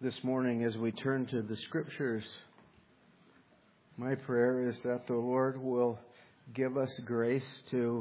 this morning as we turn to the Scriptures. My prayer is that the Lord will give us grace to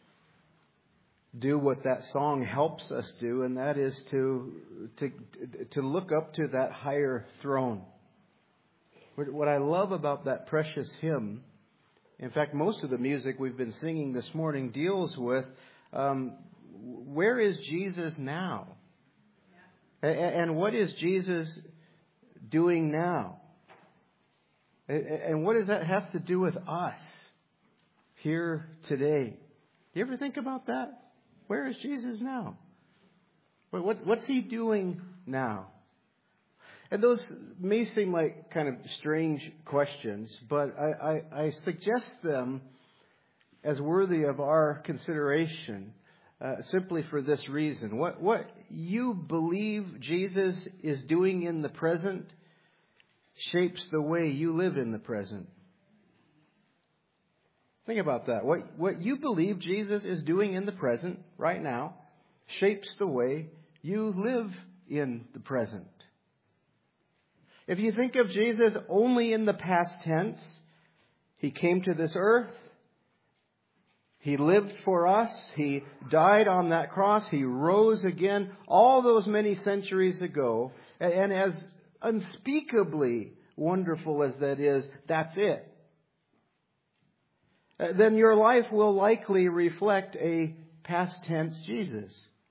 do what that song helps us do, and that is to look up to that higher throne. What I love about that precious hymn, in fact, most of the music we've been singing this morning deals with where is Jesus now? And what is Jesus doing now? And what does that have to do with us here today? Do you ever think about that? Where is Jesus now? What's He doing now? And those may seem like kind of strange questions, but I suggest them as worthy of our consideration simply for this reason. What you believe Jesus is doing in the present shapes the way you live in the present. Think about that. What you believe Jesus is doing in the present right now shapes the way you live in the present. If you think of Jesus only in the past tense, He came to this earth, He lived for us, He died on that cross, He rose again all those many centuries ago, and as unspeakably wonderful as that is, that's it. Then your life will likely reflect a past tense Jesus.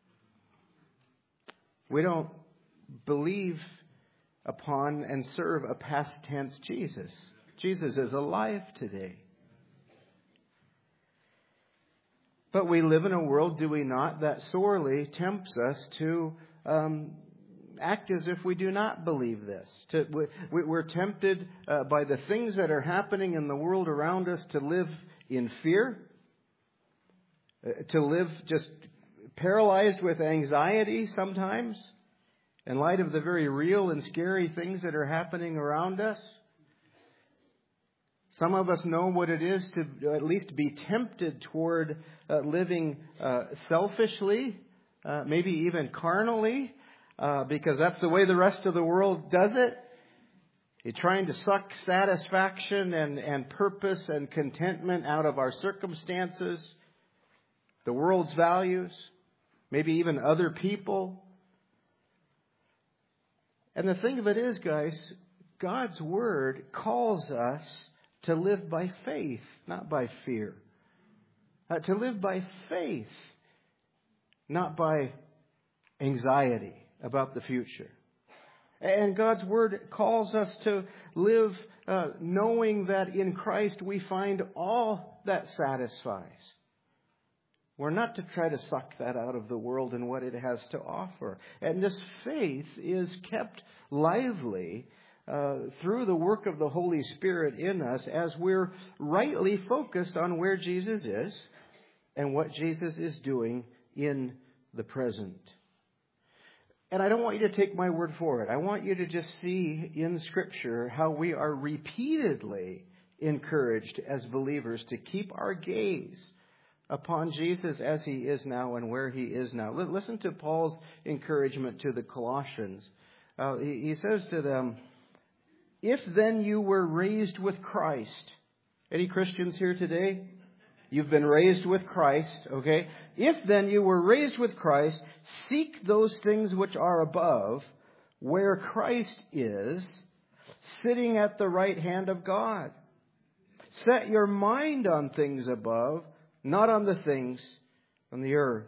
We don't believe upon and serve a past tense Jesus. Jesus is alive today. But we live in a world, do we not, that sorely tempts us to act as if we do not believe this. We're tempted by the things that are happening in the world around us to live in fear, to live just paralyzed with anxiety sometimes, in light of the very real and scary things that are happening around us. Some of us know what it is to at least be tempted toward living selfishly, maybe even carnally, because that's the way the rest of the world does it. You're trying to suck satisfaction and purpose and contentment out of our circumstances, the world's values, maybe even other people. And the thing of it is, guys, God's Word calls us to live by faith, not by fear. To live by faith, not by anxiety about the future. And God's Word calls us to live knowing that in Christ we find all that satisfies. We're not to try to suck that out of the world and what it has to offer. And this faith is kept lively through the work of the Holy Spirit in us as we're rightly focused on where Jesus is and what Jesus is doing in the present. And I don't want you to take my word for it. I want you to just see in Scripture how we are repeatedly encouraged as believers to keep our gaze upon Jesus as He is now and where He is now. Listen to Paul's encouragement to the Colossians. He says to them, "If then you were raised with Christ." Any Christians here today? You've been raised with Christ, okay? "If then you were raised with Christ, seek those things which are above, where Christ is, sitting at the right hand of God. Set your mind on things above, not on the things on the earth."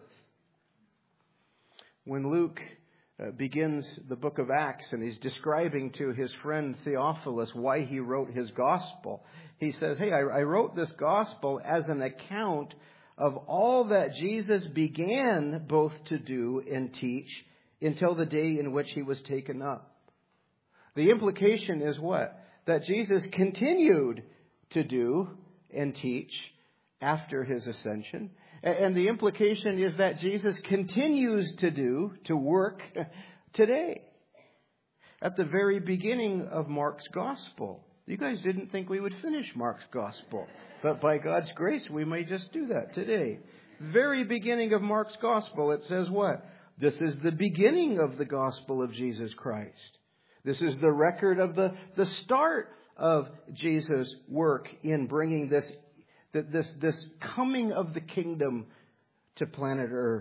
When Luke begins the book of Acts and he's describing to his friend Theophilus why he wrote his gospel, he says, "Hey, I wrote this gospel as an account of all that Jesus began both to do and teach until the day in which He was taken up." The implication is what? That Jesus continued to do and teach after His ascension. And the implication is that Jesus continues to work today. At the very beginning of Mark's gospel. You guys didn't think we would finish Mark's gospel. But by God's grace, we may just do that today. Very beginning of Mark's gospel, it says what? This is the beginning of the gospel of Jesus Christ. This is the record of the start of Jesus' work in bringing this coming of the kingdom to planet Earth.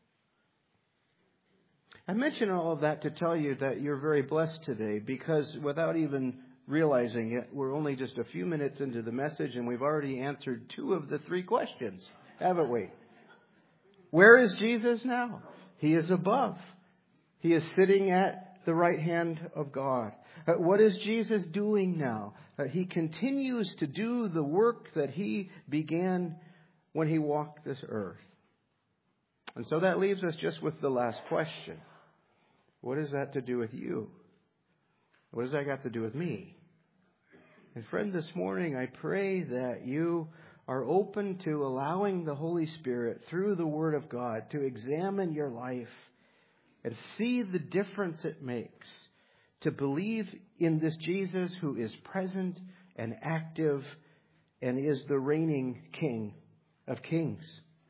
I mention all of that to tell you that you're very blessed today, because without even realizing it, we're only just a few minutes into the message and we've already answered 2 of the 3 questions, haven't we? Where is Jesus now? He is above. He is sitting at the right hand of God. What is Jesus doing now? He continues to do the work that He began when He walked this earth. And so that leaves us just with the last question. What is that to do with you? What has that got to do with me? And friend, this morning I pray that you are open to allowing the Holy Spirit through the Word of God to examine your life and see the difference it makes to believe in this Jesus who is present and active and is the reigning King of Kings.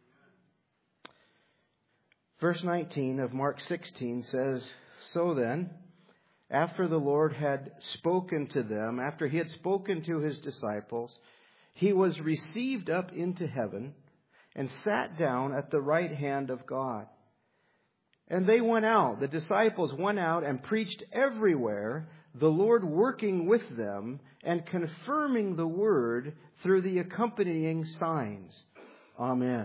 Verse 19 of Mark 16 says, "So then, after the Lord had spoken to them, after He had spoken to His disciples, He was received up into heaven and sat down at the right hand of God. And they went out, the disciples went out and preached everywhere, the Lord working with them and confirming the word through the accompanying signs." Amen.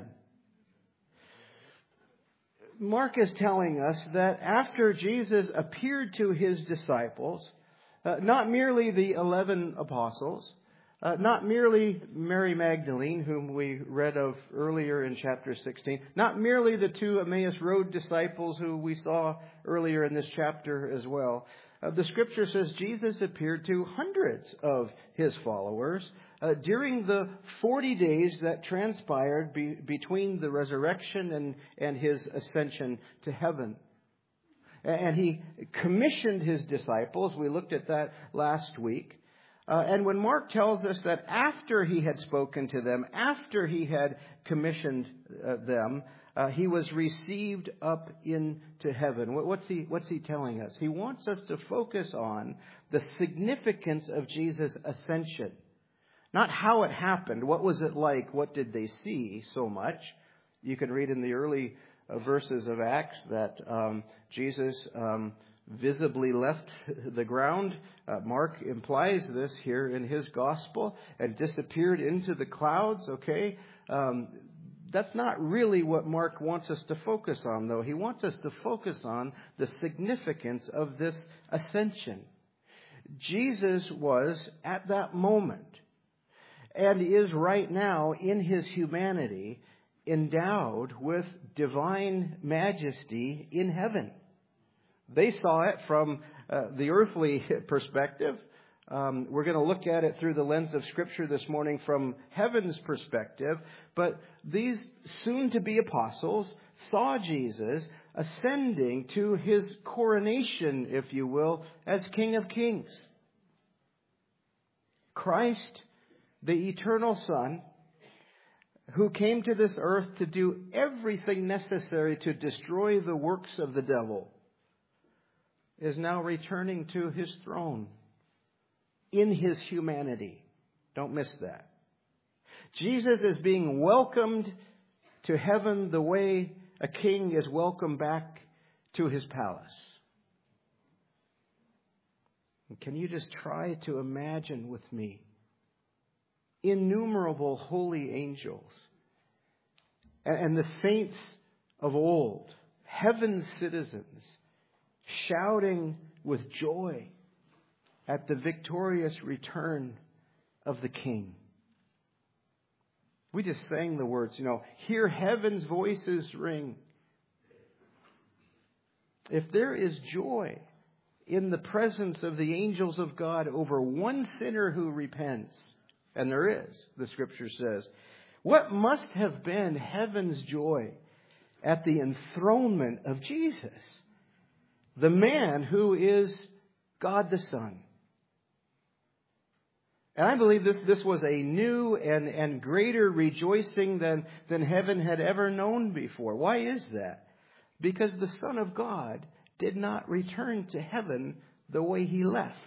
Mark is telling us that after Jesus appeared to His disciples, not merely the 11 apostles, not merely Mary Magdalene, whom we read of earlier in chapter 16, not merely the 2 Emmaus Road disciples who we saw earlier in this chapter as well. The Scripture says Jesus appeared to hundreds of His followers during the 40 days that transpired between the resurrection and His ascension to heaven. And He commissioned His disciples. We looked at that last week. And when Mark tells us that after He had spoken to them, after He had commissioned them, He was received up into heaven. What's he telling us? He wants us to focus on the significance of Jesus' ascension. Not how it happened. What was it like? What did they see so much? You can read in the early verses of Acts that Jesus visibly left the ground. Mark implies this here in his gospel, and disappeared into the clouds. Okay, that's not really what Mark wants us to focus on, though. He wants us to focus on the significance of this ascension. Jesus was at that moment, and is right now in His humanity, endowed with divine majesty in heaven. They saw it from the earthly perspective. We're going to look at it through the lens of Scripture this morning from heaven's perspective. But these soon-to-be apostles saw Jesus ascending to His coronation, if you will, as King of Kings. Christ, the eternal Son, who came to this earth to do everything necessary to destroy the works of the devil, is now returning to His throne in His humanity. Don't miss that. Jesus is being welcomed to heaven the way a king is welcomed back to his palace. And can you just try to imagine with me innumerable holy angels and the saints of old, heaven's citizens, shouting with joy at the victorious return of the King? We just sang the words, hear heaven's voices ring. If there is joy in the presence of the angels of God over one sinner who repents, and there is, the Scripture says, what must have been heaven's joy at the enthronement of Jesus, the man who is God the Son? And I believe this was a new and greater rejoicing than heaven had ever known before. Why is that? Because the Son of God did not return to heaven the way he left.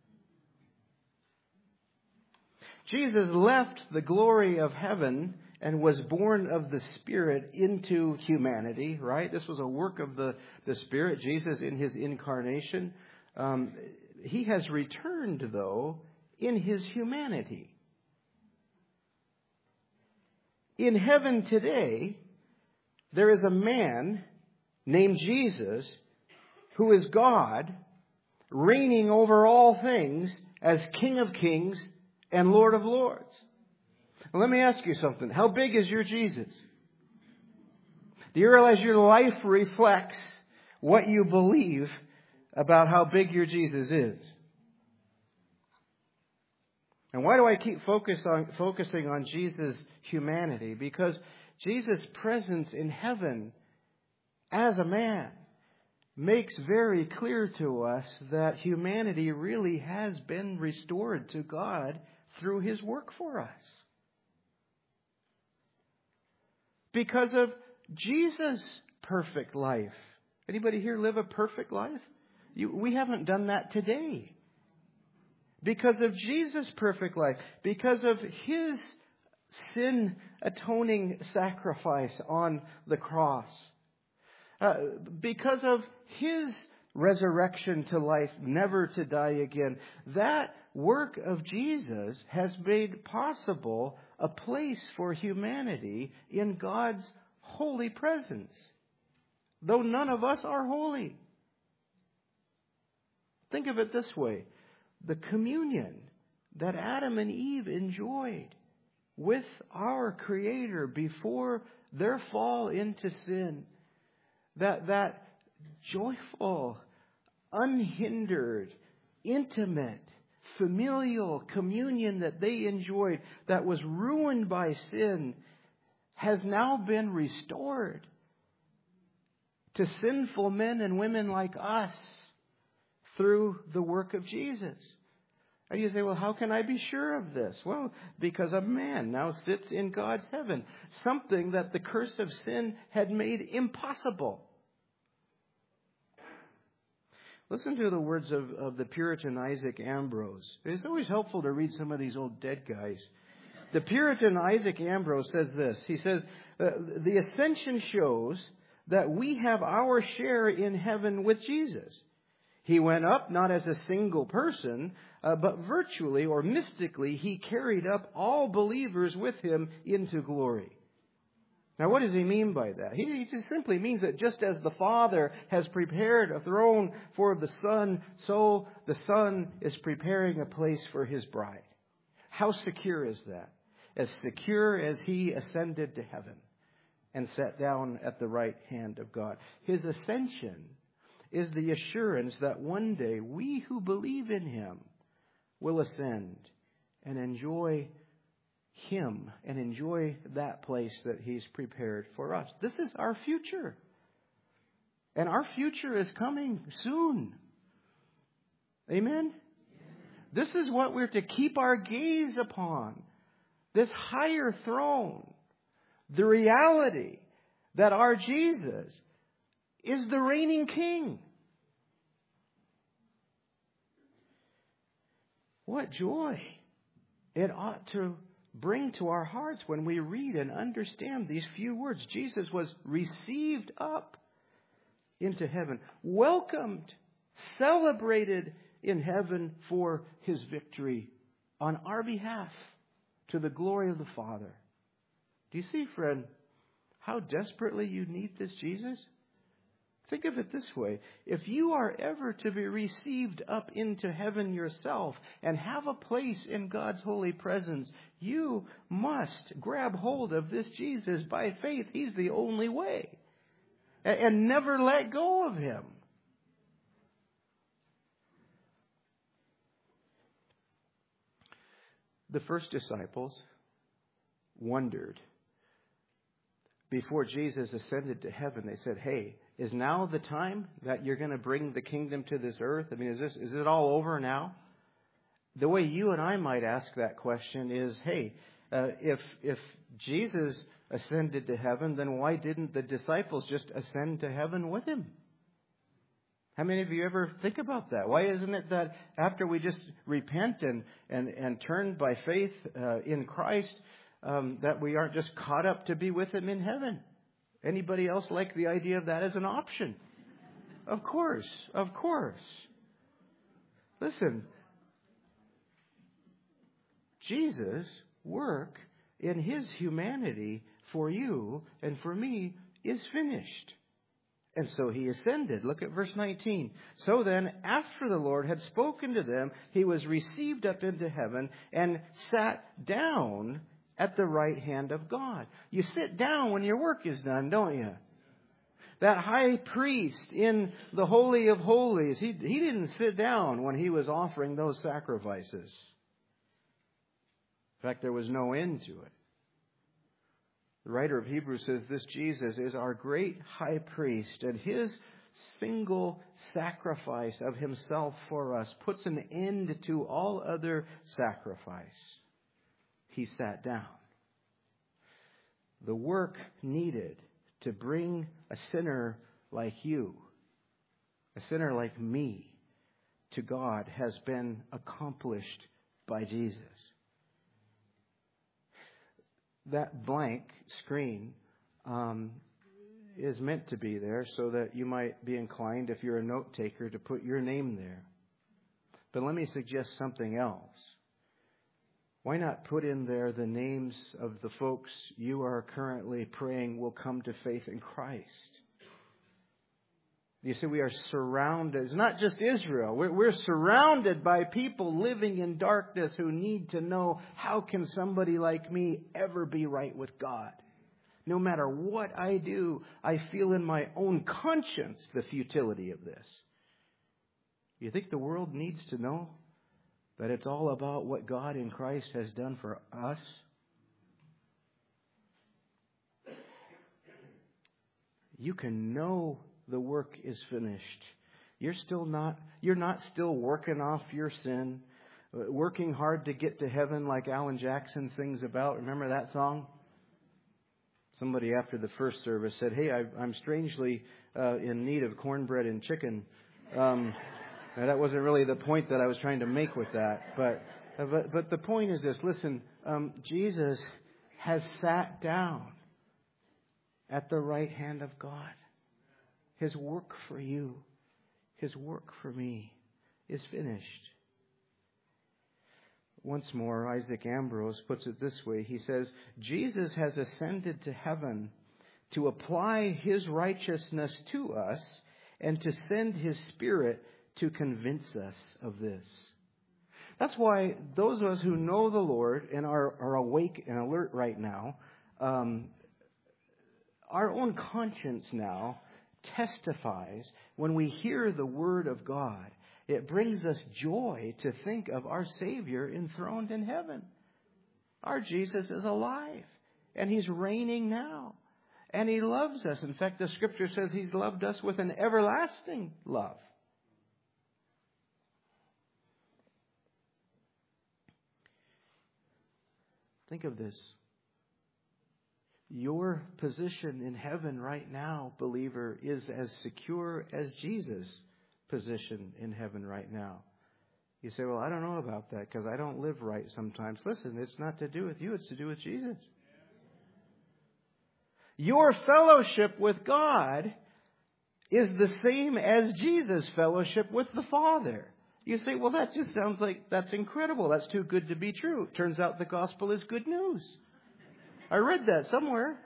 Jesus left the glory of heaven and was born of the Spirit into humanity, right? This was a work of the Spirit, Jesus in his incarnation. He has returned, though, in his humanity. In heaven today, there is a man named Jesus who is God, reigning over all things as King of Kings and Lord of Lords. Now, let me ask you something. How big is your Jesus? Do you realize your life reflects what you believe about how big your Jesus is? And why do I keep focusing on Jesus' humanity? Because Jesus' presence in heaven as a man makes very clear to us that humanity really has been restored to God through his work for us. Because of Jesus' perfect life. Anybody here live a perfect life? We haven't done that today. Because of Jesus' perfect life. Because of his sin-atoning sacrifice on the cross. Because of his resurrection to life, never to die again. That work of Jesus has made possible a place for humanity in God's holy presence. Though none of us are holy. Think of it this way. The communion that Adam and Eve enjoyed with our Creator before their fall into sin. That joyful, unhindered, intimate, familial communion that they enjoyed that was ruined by sin has now been restored to sinful men and women like us through the work of Jesus. And you say, well, how can I be sure of this? Well, because a man now sits in God's heaven. Something that the curse of sin had made impossible. Listen to the words of the Puritan Isaac Ambrose. It's always helpful to read some of these old dead guys. The Puritan Isaac Ambrose says this. He says, the ascension shows that we have our share in heaven with Jesus. He went up not as a single person, but virtually or mystically, he carried up all believers with him into glory. Now, what does he mean by that? He just simply means that just as the Father has prepared a throne for the Son, so the Son is preparing a place for his bride. How secure is that? As secure as he ascended to heaven and sat down at the right hand of God. His ascension is the assurance that one day we who believe in him will ascend and enjoy him and enjoy that place that he's prepared for us. This is our future. And our future is coming soon. Amen? This is what we're to keep our gaze upon. This higher throne. The reality that our Jesus is the reigning king. What joy it ought to bring to our hearts when we read and understand these few words. Jesus was received up into heaven, welcomed, celebrated in heaven for his victory on our behalf to the glory of the Father. Do you see, friend, how desperately you need this Jesus? Think of it this way. If you are ever to be received up into heaven yourself and have a place in God's holy presence, you must grab hold of this Jesus by faith. He's the only way. And never let go of him. The first disciples wondered. Before Jesus ascended to heaven, they said, hey, is now the time that you're going to bring the kingdom to this earth? I mean, is it all over now? The way you and I might ask that question is, hey, if Jesus ascended to heaven, then why didn't the disciples just ascend to heaven with him? How many of you ever think about that? Why isn't it that after we just repent and turn by faith in Christ, that we aren't just caught up to be with Him in heaven? Anybody else like the idea of that as an option? Of course, of course. Listen, Jesus' work in His humanity for you and for me is finished. And so He ascended. Look at verse 19. So then, after the Lord had spoken to them, He was received up into heaven and sat down at the right hand of God. You sit down when your work is done, don't you? That high priest in the Holy of Holies, he didn't sit down when he was offering those sacrifices. In fact, there was no end to it. The writer of Hebrews says this Jesus is our great high priest, and His single sacrifice of Himself for us puts an end to all other sacrifice. He sat down. The work needed to bring a sinner like you, a sinner like me, to God has been accomplished by Jesus. That blank screen is meant to be there so that you might be inclined, if you're a note taker, to put your name there. But let me suggest something else. Why not put in there the names of the folks you are currently praying will come to faith in Christ? You see, we are surrounded. It's not just Israel. We're surrounded by people living in darkness who need to know, how can somebody like me ever be right with God? No matter what I do, I feel in my own conscience the futility of this. You think the world needs to know that it's all about what God in Christ has done for us? You can know the work is finished. You're not still working off your sin, working hard to get to heaven like Alan Jackson sings about. Remember that song? Somebody after the first service said, "Hey, I'm strangely in need of cornbread and chicken." Now that wasn't really the point that I was trying to make with that, but the point is this: listen, Jesus has sat down at the right hand of God. His work for you, His work for me is finished. Once more, Isaac Ambrose puts it this way. He says, Jesus has ascended to heaven to apply His righteousness to us and to send His Spirit to convince us of this. That's why those of us who know the Lord and are awake and alert right now, our own conscience now testifies when we hear the Word of God. It brings us joy to think of our Savior enthroned in heaven. Our Jesus is alive, and He's reigning now, and He loves us. In fact, the Scripture says He's loved us with an everlasting love. Think of this. Your position in heaven right now, believer, is as secure as Jesus' position in heaven right now. You say, well, I don't know about that because I don't live right sometimes. Listen, it's not to do with you. It's to do with Jesus. Your fellowship with God is the same as Jesus' fellowship with the Father. You say, well, that just sounds like that's incredible. That's too good to be true. Turns out the gospel is good news. I read that somewhere.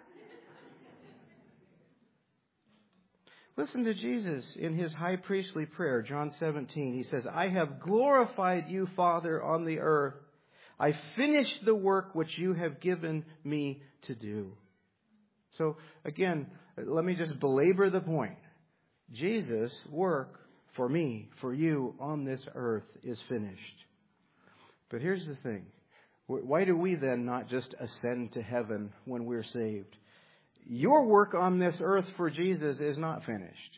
Listen to Jesus in His high priestly prayer, John 17. He says, I have glorified you, Father, on the earth. I finished the work which you have given me to do. So, again, let me just belabor the point. Jesus' work for me, for you, on this earth is finished. But here's the thing. Why do we then not just ascend to heaven when we're saved? Your work on this earth for Jesus is not finished.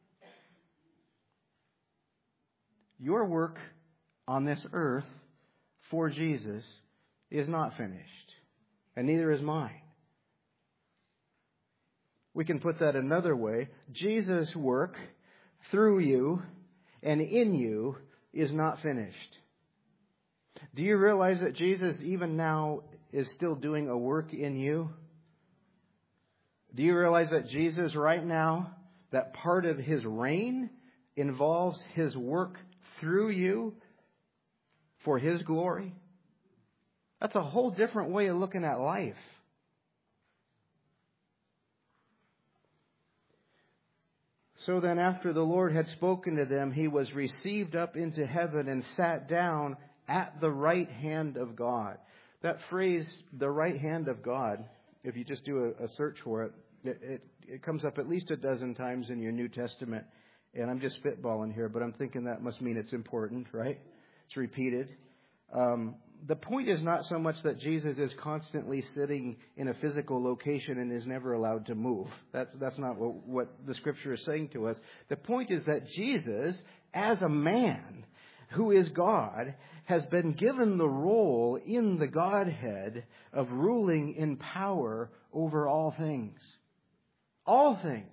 Your work on this earth for Jesus is not finished. And neither is mine. We can put that another way. Jesus' work through you and in you is not finished. Do you realize that Jesus even now is still doing a work in you? Do you realize that Jesus right now, that part of his reign involves his work through you for his glory? That's a whole different way of looking at life. So then after the Lord had spoken to them, he was received up into heaven and sat down at the right hand of God. That phrase, the right hand of God, if you just do a search for it, it comes up at least a dozen times in your New Testament. And I'm just spitballing here, but I'm thinking that must mean it's important, right? It's repeated. The point is not so much that Jesus is constantly sitting in a physical location and is never allowed to move. That's not what the Scripture is saying to us. The point is that Jesus, as a man who is God, has been given the role in the Godhead of ruling in power over all things. All things.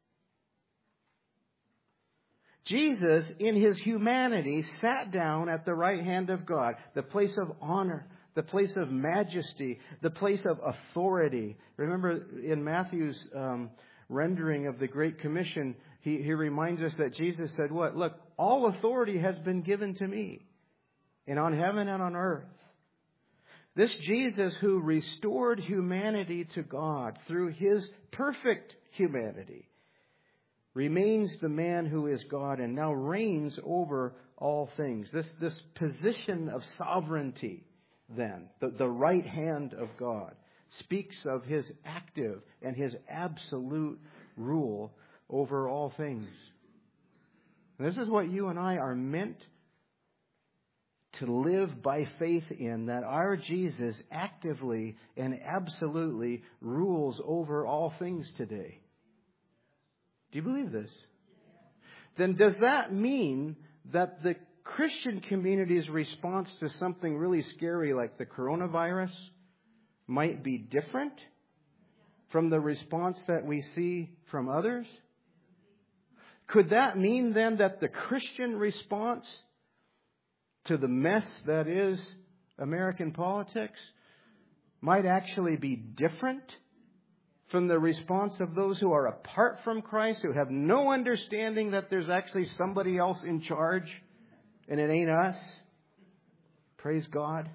Jesus, in his humanity, sat down at the right hand of God, the place of honor, the place of majesty, the place of authority. Remember in Matthew's rendering of the Great Commission, he reminds us that Jesus said what? Look, all authority has been given to me, and on heaven and on earth. This Jesus who restored humanity to God through his perfect humanity remains the man who is God and now reigns over all things. This position of sovereignty, then, the right hand of God, speaks of his active and his absolute rule over all things. And this is what you and I are meant to live by faith in, that our Jesus actively and absolutely rules over all things today. Do you believe this? Then does that mean that the Christian community's response to something really scary like the coronavirus might be different from the response that we see from others? Could that mean then that the Christian response to the mess that is American politics might actually be different from the response of those who are apart from Christ, who have no understanding that there's actually somebody else in charge and it ain't us? Praise God.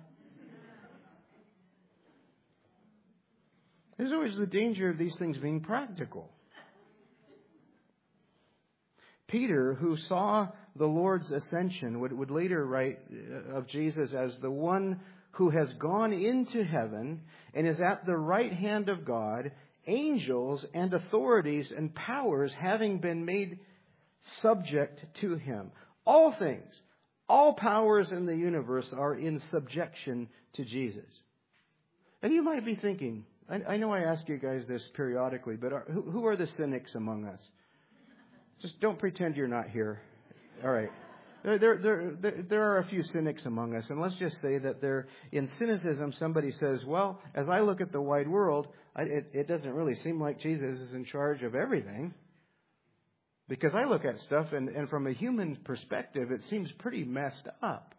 There's always the danger of these things being practical. Peter, who saw the Lord's ascension, would later write of Jesus as the one who has gone into heaven and is at the right hand of God, angels and authorities and powers having been made subject to him. All things, all powers in the universe are in subjection to Jesus. And you might be thinking, I know I ask you guys this periodically, but who are the cynics among us? Just don't pretend you're not here. All right. There are a few cynics among us, and let's just say that in cynicism, somebody says, well, as I look at the wide world, it doesn't really seem like Jesus is in charge of everything. Because I look at stuff, and from a human perspective, it seems pretty messed up.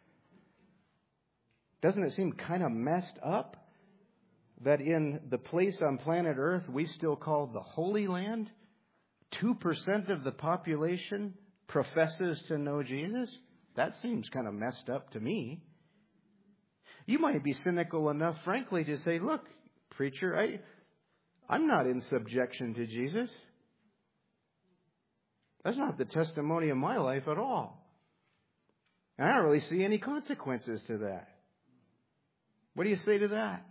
Doesn't it seem kind of messed up that in the place on planet Earth we still call the Holy Land, 2% of the population professes to know Jesus? That seems kind of messed up to me. You might be cynical enough, frankly, to say, look, preacher, I'm not in subjection to Jesus. That's not the testimony of my life at all. And I don't really see any consequences to that. What do you say to that?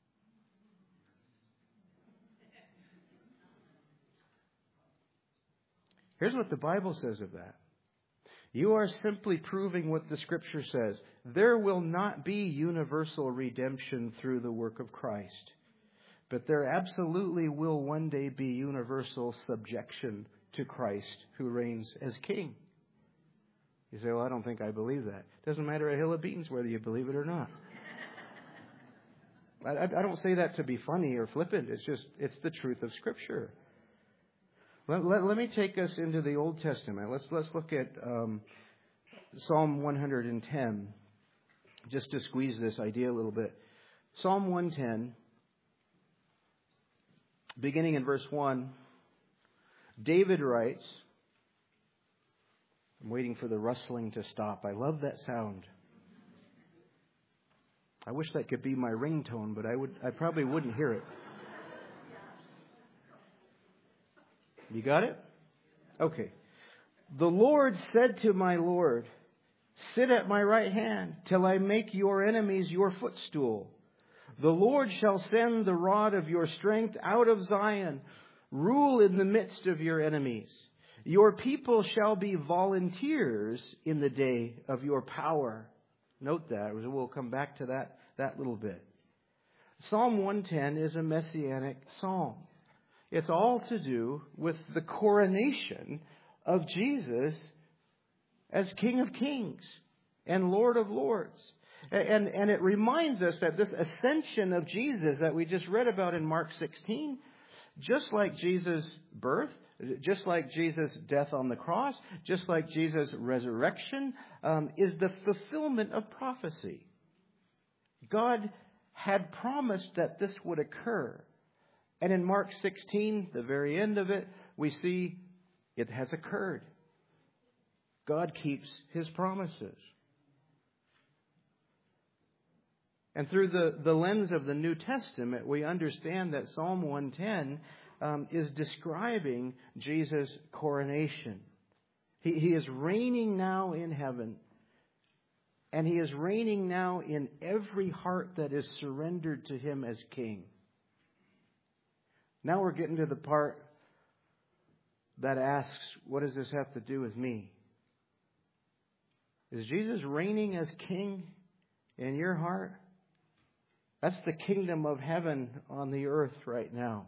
Here's what the Bible says of that. You are simply proving what the Scripture says. There will not be universal redemption through the work of Christ. But there absolutely will one day be universal subjection to Christ who reigns as King. You say, well, I don't think I believe that. It doesn't matter a hill of beans whether you believe it or not. I don't say that to be funny or flippant. It's the truth of Scripture. Let me take us into the Old Testament. Let's look at Psalm 110, just to squeeze this idea a little bit. Psalm 110, beginning in verse 1, David writes, I'm waiting for the rustling to stop. I love that sound. I wish that could be my ringtone, but I probably wouldn't hear it. You got it? Okay. The Lord said to my Lord, sit at my right hand till I make your enemies your footstool. The Lord shall send the rod of your strength out of Zion. Rule in the midst of your enemies. Your people shall be volunteers in the day of your power. Note that. We'll come back to that little bit. Psalm 110 is a messianic psalm. It's all to do with the coronation of Jesus as King of Kings and Lord of Lords. And it reminds us that this ascension of Jesus that we just read about in Mark 16, just like Jesus' birth, just like Jesus' death on the cross, just like Jesus' resurrection, is the fulfillment of prophecy. God had promised that this would occur. And in Mark 16, the very end of it, we see it has occurred. God keeps His promises. And through the lens of the New Testament, we understand that Psalm 110 is describing Jesus' coronation. He is reigning now in heaven. And He is reigning now in every heart that is surrendered to Him as King. Now we're getting to the part that asks, what does this have to do with me? Is Jesus reigning as King in your heart? That's the kingdom of heaven on the earth right now.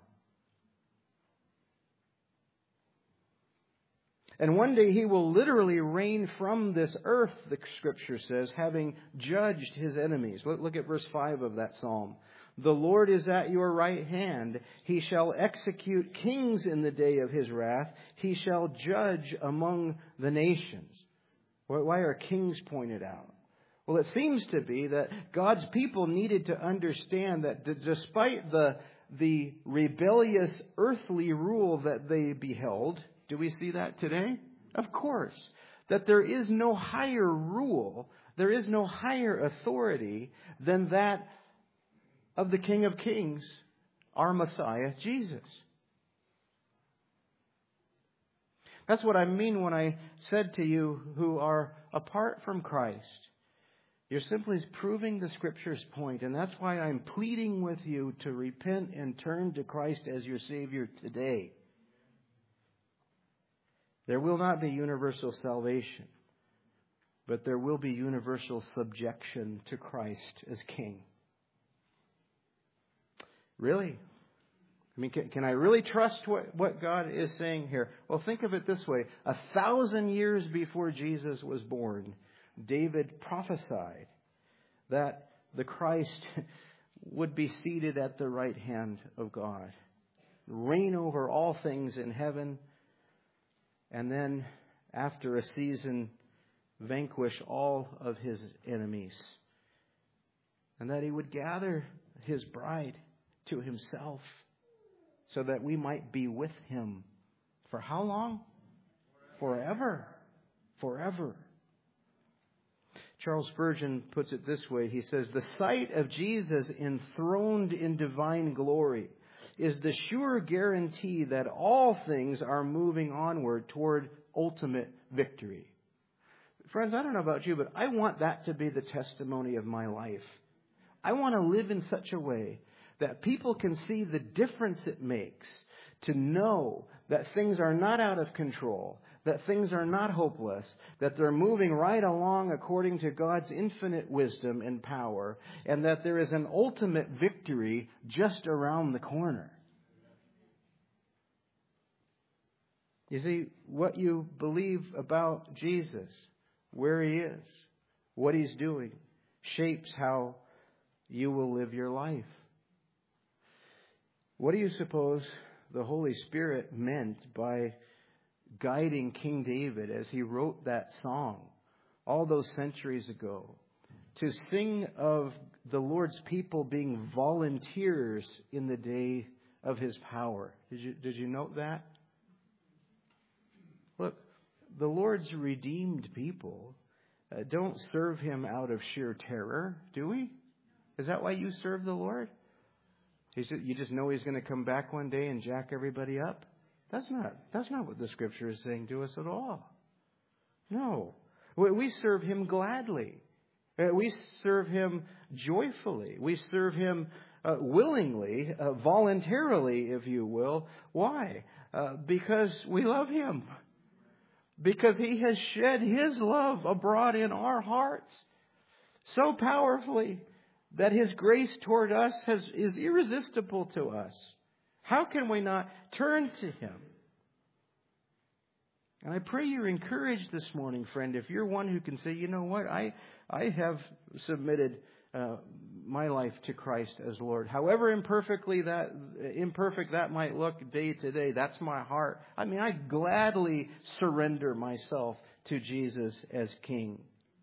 And one day He will literally reign from this earth, the Scripture says, having judged His enemies. Look at verse 5 of that psalm. The Lord is at your right hand. He shall execute kings in the day of His wrath. He shall judge among the nations. Why are kings pointed out? Well, it seems to be that God's people needed to understand that despite the rebellious earthly rule that they beheld, do we see that today? Of course. That there is no higher rule, there is no higher authority than that of the King of Kings, our Messiah, Jesus. That's what I mean when I said to you who are apart from Christ. You're simply proving the Scripture's point, and that's why I'm pleading with you to repent and turn to Christ as your Savior today. There will not be universal salvation, but there will be universal subjection to Christ as King. Really? I mean, can I really trust what God is saying here? Well, think of it this way. 1,000 years before Jesus was born, David prophesied that the Christ would be seated at the right hand of God, reign over all things in heaven, and then, after a season, vanquish all of His enemies. And that He would gather His bride to Himself so that we might be with Him. For how long? Forever. Forever. Charles Spurgeon puts it this way. He says, the sight of Jesus enthroned in divine glory is the sure guarantee that all things are moving onward toward ultimate victory. Friends, I don't know about you, but I want that to be the testimony of my life. I want to live in such a way that people can see the difference it makes to know that things are not out of control, that things are not hopeless, that they're moving right along according to God's infinite wisdom and power, and that there is an ultimate victory just around the corner. You see, what you believe about Jesus, where He is, what He's doing, shapes how you will live your life. What do you suppose the Holy Spirit meant by guiding King David as he wrote that song all those centuries ago, to sing of the Lord's people being volunteers in the day of His power. Did you note that? Look, the Lord's redeemed people don't serve Him out of sheer terror, do we? Is that why you serve the Lord? You just know He's going to come back one day and jack everybody up? That's not what the Scripture is saying to us at all. No. We serve Him gladly. We serve Him joyfully. We serve Him willingly, voluntarily, if you will. Why? Because we love Him. Because He has shed His love abroad in our hearts so powerfully that His grace toward us is irresistible to us. How can we not turn to Him? And I pray you're encouraged this morning, friend, if you're one who can say, you know what, I have submitted my life to Christ as Lord. However imperfect that might look day to day, that's my heart. I mean, I gladly surrender myself to Jesus as King.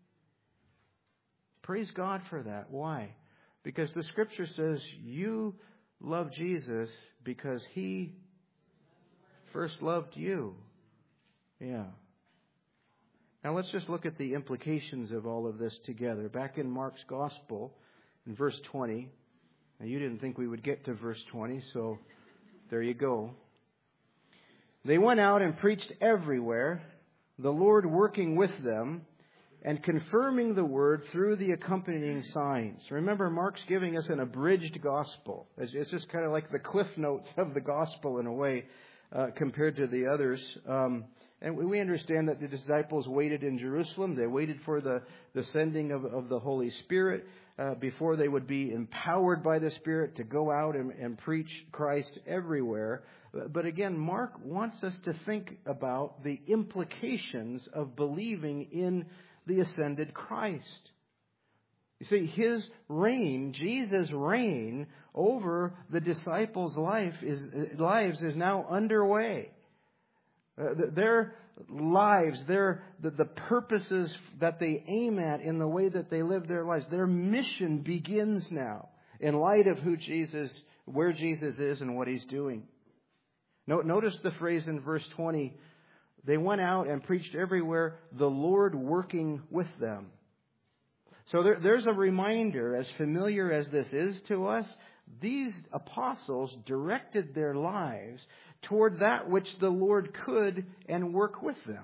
Praise God for that. Why? Because the Scripture says you love Jesus because He first loved you. Yeah. Now let's just look at the implications of all of this together. Back in Mark's Gospel, in verse 20. Now you didn't think we would get to verse 20, so there you go. They went out and preached everywhere, the Lord working with them and confirming the word through the accompanying signs. Remember, Mark's giving us an abridged gospel. It's just kind of like the cliff notes of the gospel in a way compared to the others. And we understand that the disciples waited in Jerusalem. They waited for the sending of the Holy Spirit before they would be empowered by the Spirit to go out and preach Christ everywhere. But again, Mark wants us to think about the implications of believing in the ascended Christ. You see, His reign, Jesus' reign over the disciples' lives is now underway. Their lives, the purposes that they aim at in the way that they live their lives, their mission begins now in light of where Jesus is and what He's doing. Notice the phrase in verse 20. They went out and preached everywhere, the Lord working with them. So there's a reminder, as familiar as this is to us, these apostles directed their lives toward that which the Lord could and work with them.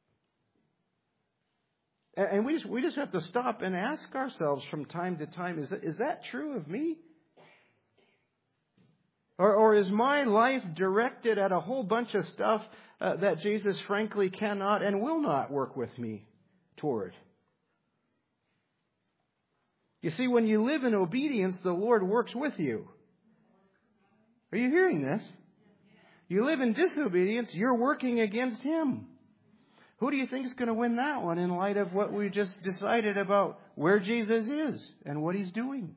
And we just have to stop and ask ourselves from time to time, is that true of me? Or is my life directed at a whole bunch of stuff that Jesus frankly cannot and will not work with me toward? You see, when you live in obedience, the Lord works with you. Are you hearing this? You live in disobedience, you're working against Him. Who do you think is going to win that one in light of what we just decided about where Jesus is and what He's doing?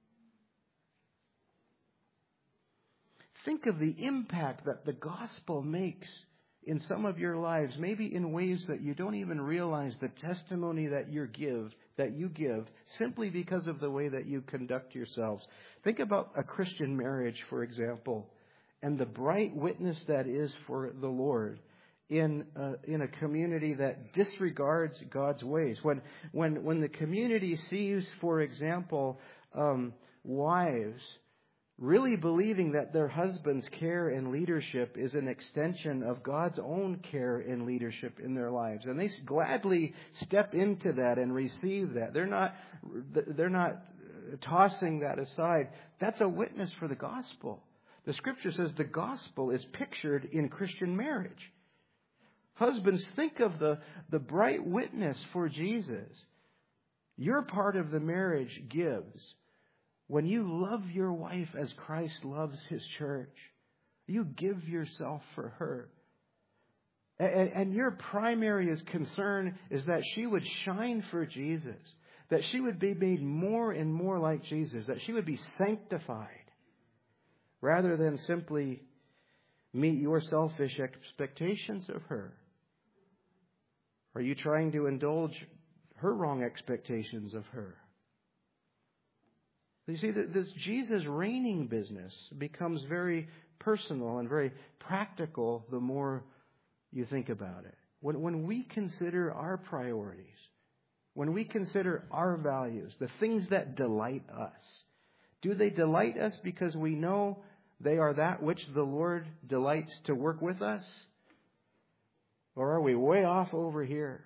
Think of the impact that the gospel makes in some of your lives, maybe in ways that you don't even realize the testimony that you give simply because of the way that you conduct yourselves. Think about a Christian marriage, for example, and the bright witness that is for the Lord in a community that disregards God's ways. When the community sees, for example, wives really believing that their husband's care and leadership is an extension of God's own care and leadership in their lives, and they gladly step into that and receive that. They're not tossing that aside. That's a witness for the gospel. The Scripture says the gospel is pictured in Christian marriage. Husbands, think of the bright witness for Jesus your part of the marriage gives. When you love your wife as Christ loves His church, you give yourself for her. And your primary concern is that she would shine for Jesus, that she would be made more and more like Jesus, that she would be sanctified, rather than simply meet your selfish expectations of her? Are you trying to indulge her wrong expectations of her? You see, this Jesus reigning business becomes very personal and very practical the more you think about it. When we consider our priorities, when we consider our values, the things that delight us, do they delight us because we know they are that which the Lord delights to work with us? Or are we way off over here?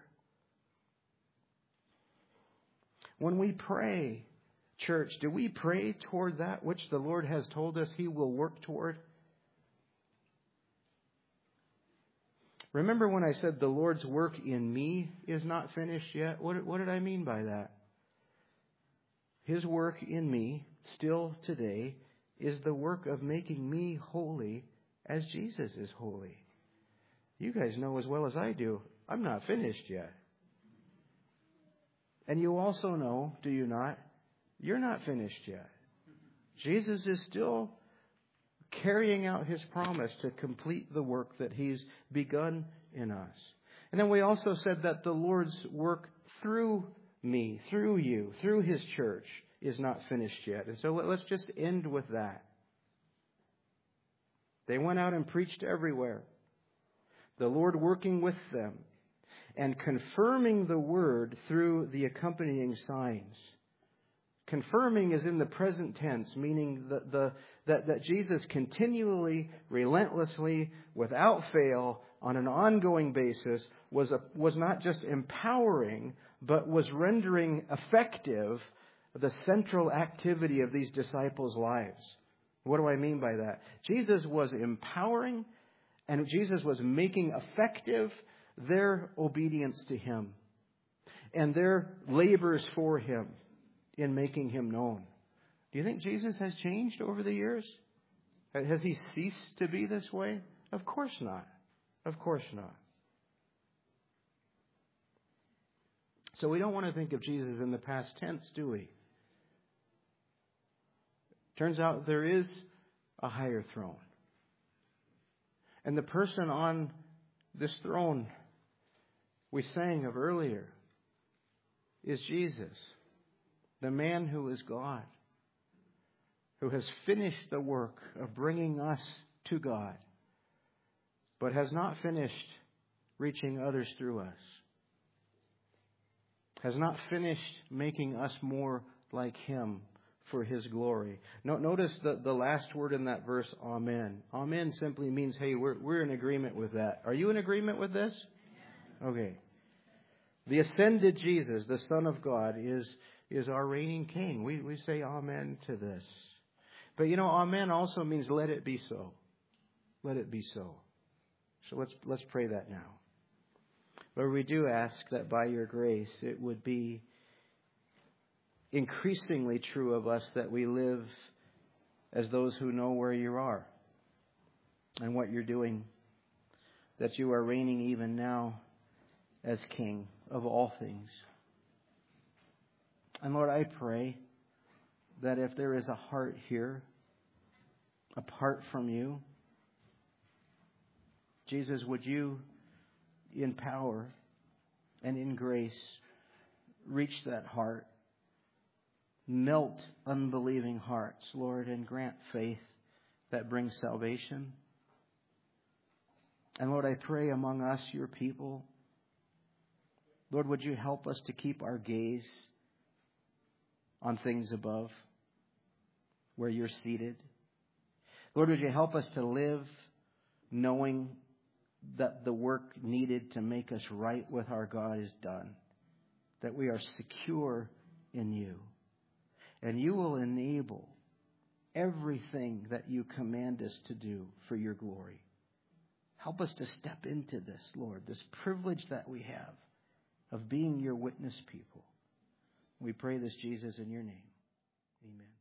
When we pray, church, do we pray toward that which the Lord has told us He will work toward? Remember when I said the Lord's work in me is not finished yet? What did I mean by that? His work in me, still today, is the work of making me holy as Jesus is holy. You guys know as well as I do, I'm not finished yet. And you also know, do you not, you're not finished yet. Jesus is still carrying out His promise to complete the work that He's begun in us. And then we also said that the Lord's work through me, through you, through His church is not finished yet. And so let's just end with that. They went out and preached everywhere. The Lord working with them and confirming the word through the accompanying signs. Confirming is in the present tense, meaning that Jesus continually, relentlessly, without fail, on an ongoing basis, was not just empowering, but was rendering effective the central activity of these disciples' lives. What do I mean by that? Jesus was empowering, and Jesus was making effective their obedience to Him and their labors for Him in making Him known. Do you think Jesus has changed over the years? Has He ceased to be this way? Of course not. Of course not. So we don't want to think of Jesus in the past tense, do we? Turns out there is a higher throne. And the person on this throne we sang of earlier is Jesus, the man who is God, who has finished the work of bringing us to God, but has not finished reaching others through us, has not finished making us more like Him for His glory. Notice the last word in that verse, Amen. Amen simply means, hey, we're in agreement with that. Are you in agreement with this? Okay. The ascended Jesus, the Son of God, is our reigning King. We say Amen to this. But you know, Amen also means let it be so. Let it be so. So let's pray that now. Lord, we do ask that by your grace it would be increasingly true of us that we live as those who know where you are and what you're doing, that you are reigning even now as King of all things. And Lord, I pray that if there is a heart here apart from you, Jesus, would you in power and in grace reach that heart, melt unbelieving hearts, Lord, and grant faith that brings salvation. And Lord, I pray among us, your people, Lord, would you help us to keep our gaze on things above, where you're seated. Lord, would you help us to live knowing that the work needed to make us right with our God is done, that we are secure in you, and you will enable everything that you command us to do for your glory. Help us to step into this, Lord, this privilege that we have of being your witness people. We pray this, Jesus, in your name. Amen.